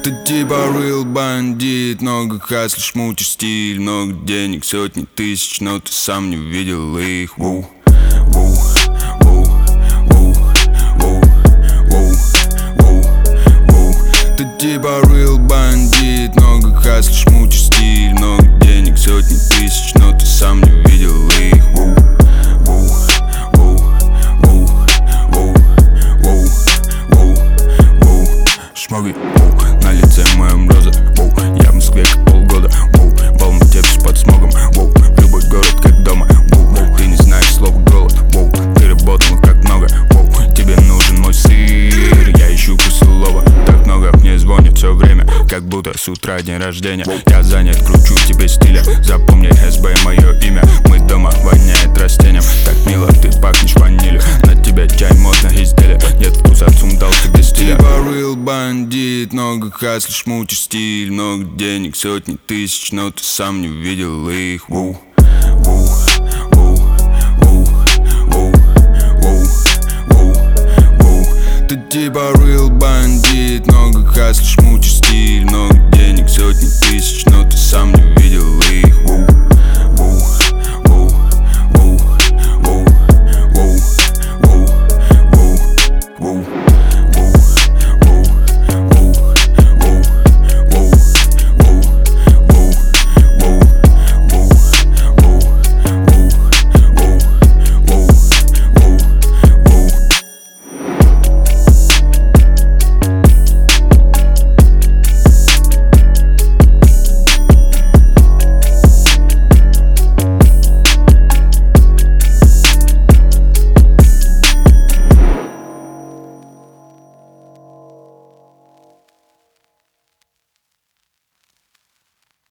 Ты типа real бандит, много хаслишь, мутишь стиль, много денег, сотни тысяч, но ты сам не видел их. Воу, воу, воу, воу, воу, воу, воу, воу. Ты типа real бандит, много хаслишь, мутишь стиль, много денег, сотни тысяч, но ты сам не видел их. Воу, воу, воу, воу, воу, воу, воу, воу. Шмоги, на лице моем роза, воу. Я в Москве как полгода, воу. В Алмате все под смогом, воу. Любой город как дома, воу. Ты не знаешь слова голод, воу. Ты работал как много, воу. Тебе нужен мой сыр, я ищу косолова. Так много мне звонит все время, как будто с утра день рождения. Я занят, кручу тебе стиля, запомни СБ мое имя. Мы дома, воняет растением, так мило ты пахнешь ванилью. На тебя чай, модно изделие, нет вкуса, ЦУМ дал тебе стиля. Типа real бандит, много хаслишь, мутишь стиль, много денег, сотни тысяч, но ты сам не видел их. Воу.